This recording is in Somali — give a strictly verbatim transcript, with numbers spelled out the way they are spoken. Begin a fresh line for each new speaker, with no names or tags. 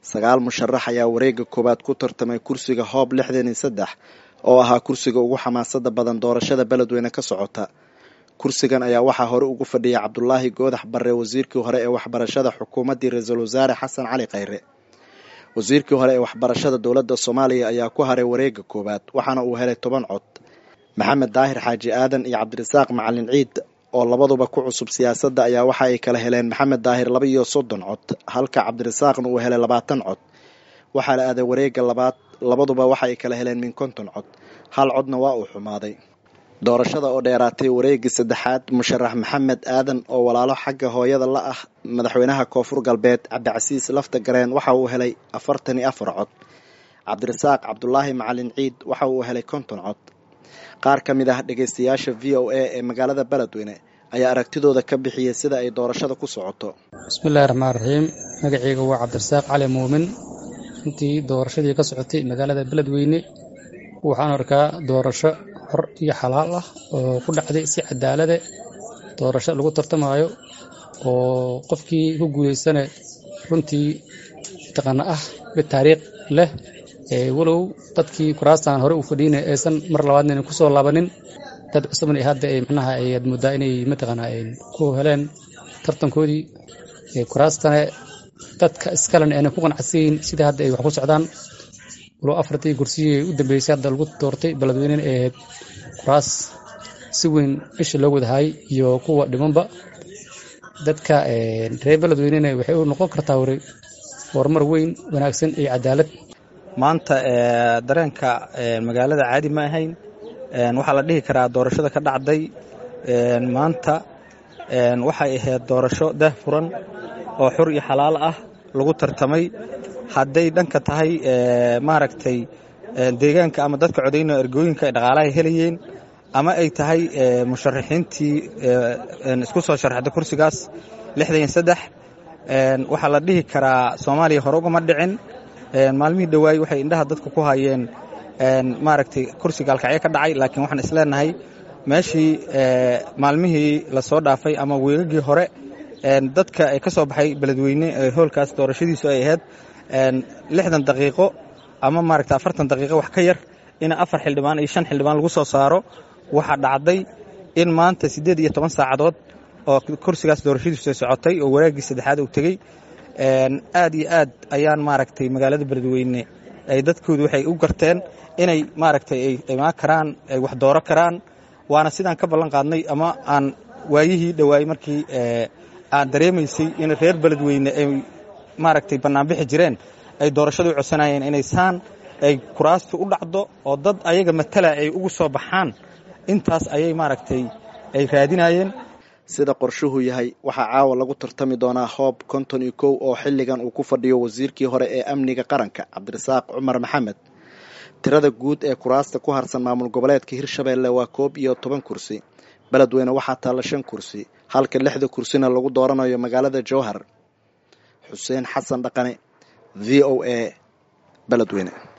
sagaal musharax ayaa wareega koowaad ku tartamay kursiga hoob lixdan iyo saddex oo ahaa kursiga ugu xamaasada badan doorashada beledweyne ka socota. kursigan ayaa waxaa hore ugu fadhiyay cabdulaahi goodax barre, wasiirkii hore ee waxbarashada xukuumaddii ra-iisul wasaare xasan cali khayre. wasiirkii hore ee waxbarashada dowladda soomaaliya ayaa ku haray wareega koowaad waxaana uu helay toban cod. maxamed daahir xaaji aadan iyo cabdirasaaq macalin ciid oo labaduba ku cusub siyaasadda ayaa waxa ay kala heleen maxamed daahir laba iyo soddon cod halka cabdirasaaqna uu helay labaatan cod. waxaa la aaday wareega labaad, labaduba waxa ay kala heleen min konton cod, hal codna waa uu xumaaday. doorashada oo dheeraatay wareegii saddexaad, musharax maxamed aadan oo walaalo xagga hooyada la ah madaxweynaha koonfur galbeed cabdicasiis lafta gareen waxa uu helay afartan iyo afar cod. cabdirasaaq cabdulaahi macalin ciid waxa uu helay konton cod. qaar ka mid ah dhegaystayaasha v o a ee magaalada beledweyne ayaa aragtidooda ka bixiyey sida ay doorashada ku socoto.
bismillahi raxmaan raxiim. magacayga waa cabdirasaaq cali muumin. intii doorashadii ka socotay magaalada beledweyne waxaan arkaa doorasho xor iyo xalaal ah oo ku dhacday si cadaalade. doorasho lagu tartamayo oo qofkii ku guuleysana runtii taqana ah mid taariikh leh, walow dadkii kuraastan hore u fadhiina aysan mar labaadna ku soo laabanin. dad cusubna hadda ay macnaha ay muddaa inay mataqaanaa ay ku heleen tartankoodii kuraastana dadka iskalan ayna ku qanacsiin sida hadda ay wax ku socdaan. walow afartii kursiyey u dambeysay hadda lagu doortay beledweyne ee ahayd kuraas si weyn isha loo wadahay iyo kuwa dhimanba. dadka reer beledweynena waxay u noqon kartaa wari horumar weyn wanaagsan iyo cadaalad.
maanta dareenka magaalada caadi ma ahayn. waxaa la dhihi karaa doorashada ka dhacday maanta waxay ahayd doorasho daahfuran oo xur iyo xalaal ah lagu tartamay. hadday dhanka tahay maaragtay deegaanka ama dadka codayna ergooyinka ay dhaqaalaha helayeen, ama ay tahay musharaxiintii isku soo sharaxday kursigaas lixdan iyo saddex, waxaa la dhihi karaa soomaaliya hore ugama dhicin. maalmihii dhawaay waxay indhaha dadka ku hayeen maaragtay kursiga alkacyo ka dhacay, laakiin waxaan isleenahay meeshii maalmihii lasoo dhaafay ama weegagii hore dadka ay ka soo baxay beledweyne hoolkaas doorashadiisu ay ahayd lixdan daqiiqo ama maaragtay afartan daqiiqo wax ka yar in afar xildhibaan iyo shan xildhibaan lagu soo saaro. waxaa dhacday in maanta siddeed iyo toban saacadood oo kursigaas doorashadiisu ay socotay oo wareegii saddexaad uu tegey. aad iyo aad ayaan maaragtay magaalada beledweyne ay dadkoodu waxay u garteen inay maaragtay ay imaan karaan, ay wax dooro karaan. waana sidaan ka ballan qaadnay ama aan waayihii dhawaayey markii aan dareemaysay in reer beledweyne ay maaragtay bannaanbixi jireen, ay doorashadu u codsanayeen inay saan ay kuraastu u dhacdo oo dad ayaga matala ay ugu soo baxaan. intaas ayay maaragtay ay raadinayeen.
sida qorshuhu yahay waxaa caawa lagu tartami doonaa hoob konton iyo kow oo xilligan uu ku fadhiyo wasiirkii hore ee amniga qaranka cabdirasaaq cumar maxamed. tirada guud ee kuraasta ku harsan maamul goboleedka hirshabeelle waa koob iyo toban kursi. beledweyne waxaa taalla shan kursi halka lixda kursina lagu dooranayo magaalada jowhar. xuseen xasan dhaqane, v o a, beledweyne.